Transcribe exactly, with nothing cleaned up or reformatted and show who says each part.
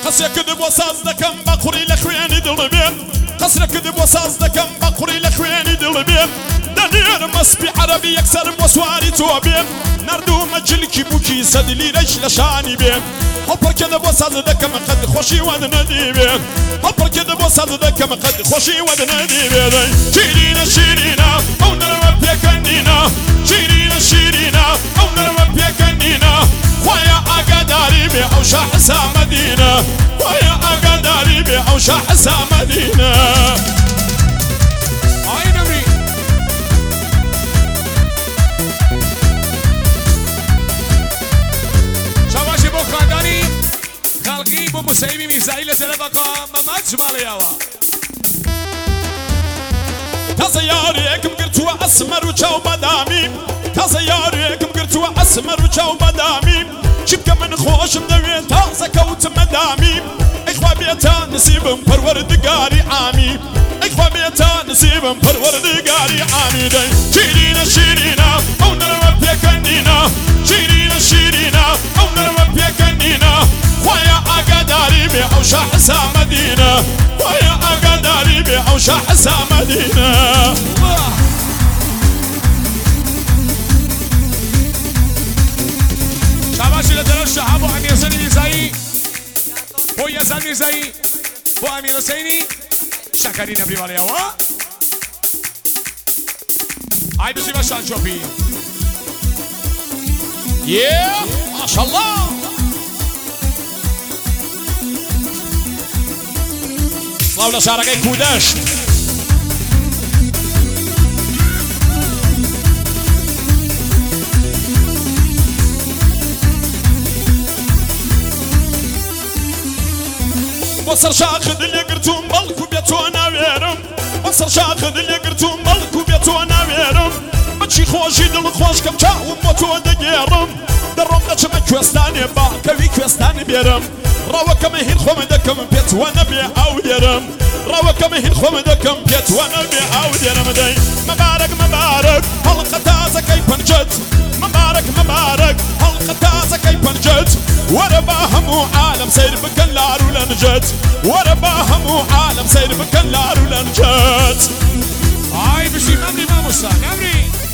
Speaker 1: قصر كذب وصاص دكم بقري لخواني دل بيم قصر كذب وصاص دكم بقري لخواني دل بيم دنير مسبي عربي يكسر وسواري توبيم نردو مجلكي بوكي سدلي ريش لشاني بيم هبر كذب وصاص دكم قد خوشي ودندي بيم هبر كذب وصاص دكم قد خوشي ودندي بيم شيرينا شيرينا او نرم بيكنينا شيرينا شيرينا او نرم بيكنينا خويا اقداري بي او شاحسا مدينة خويا اقداري بي او شاحسا مدينة
Speaker 2: آي نمري شواشي بو خانداني خلقي بو مسيبي ميزايل زلبقا ممات جمالياوا
Speaker 1: تزياريكم قرتوا اسمر وجو مدامي تزياريكم قرتوا اسمر وجو مدامي شبكة من خوش مدوين تازة كوت مدامي اخوة بيتا نسيبهم پروردگاري عامي اخوة بيتا نسيبهم پروردگاري عامي دي شيرينا شيرينا او نرم بيكنينا شيرينا شيرينا او نرم بيكنينا خويا اقداري بي او شاحسا مدينة خويا اقداري بي او شاحسا مدينة
Speaker 2: شاباشي لدرجة أبو أمير حسين ميزايي بو يزن ميزايي بو أمير حسيني شكرين أبري والي أوا هاي بسي باشان شوفي
Speaker 1: ياه ما شاء الله طلعوا لشارقي كوداش وصر شاخذ اللي قرتو ملكو بيتونا ويرم وصر شاخذ اللي قرتو ملكو بيتونا ويرم بتشي خوشي دل خوش كم شاو موتو دقيرم درم نجم كوستاني با كوي كوستاني بيرم راوا كم هين خوم دكم بيتونا بي او ديرم راوا كم هين خوم دكم بيتونا بي او ديرم داي مبارك مبارك حلقة تازة كي بنجت مبارك مبارك حلقة تازة كي بنجت ورباهم عالم سير بكن لارو لنجت ورباهم عالم سير بكن لارو لنجت
Speaker 2: هاي بسي نمري ما مصا نمري